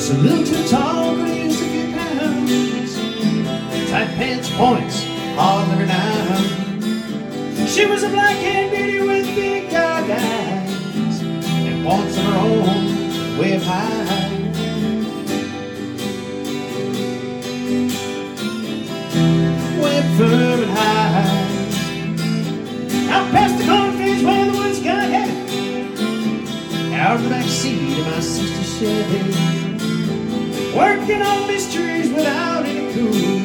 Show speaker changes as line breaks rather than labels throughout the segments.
Just a little too tall, but he used a few pounds. Tight pants, points, all over now. She was a black-haired beauty with big dark eyes and points of her own way up high. Way up firm and high. Out past the cornfields where the woods got heavy. Out of the back seat of my '60 Chevy, working on mysteries without any clue.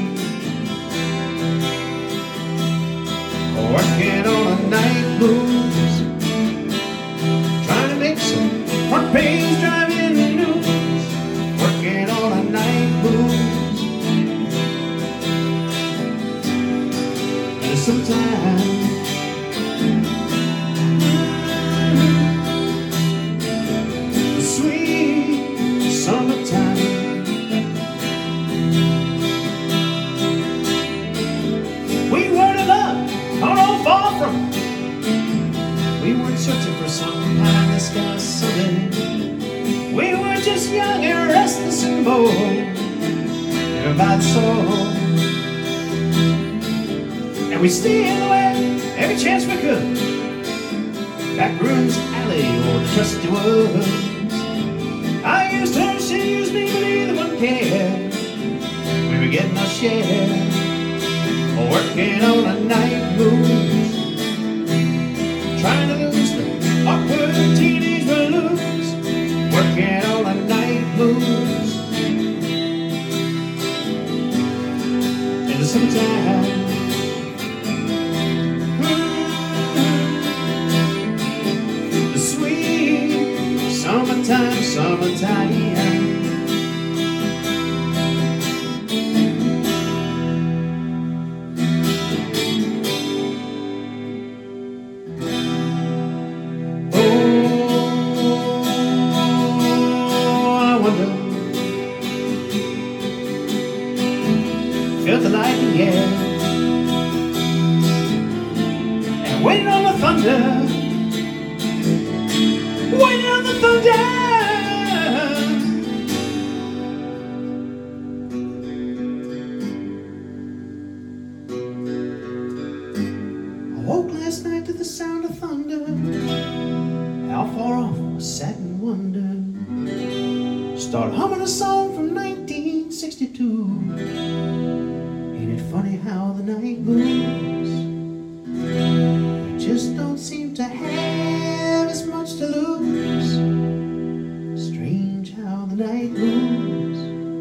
Working on a night blues, trying to make some front page driving news. Working on a night blues, and sometimes the sweet summertime. We were in love, oh, far from it. We weren't searching for some pie in the sky Sunday. We were just young and restless and bold, never by the soul. And we stayed away every chance we could, back rooms, alley, or the trusty woods. I used her, she used me, but neither one cared. We were getting our share, working on a night blues, trying to lose the awkward teenage blues. Working on a night blues, and sometimes the sweet summertime, summertime. Felt the lightning, yeah, and waiting on the thunder, waiting on the thunder. I woke last night to the sound of thunder. How far off I sat and wondered. Started humming a song from 1962. Ain't it funny how the night moves? We just don't seem to have as much to lose. Strange how the night moves.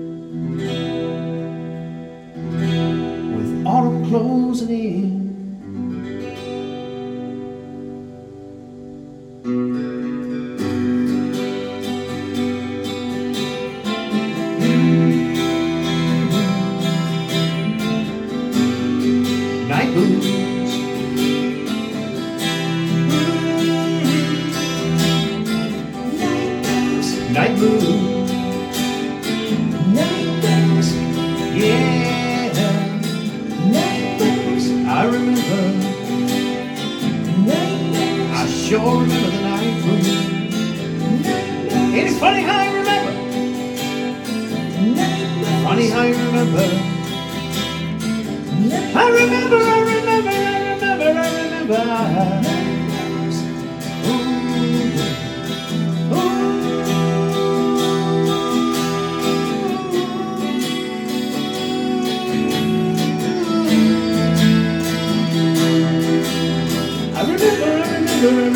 With autumn closing in, night blues. Night blues. Night blues. Yeah. Night blues. I remember. Night blues. I sure remember the night blues. Ain't it funny how you remember? Night blues. Funny how you remember. I remember, I remember, I remember, I remember. Ooh, ooh. I remember, I remember, I remember.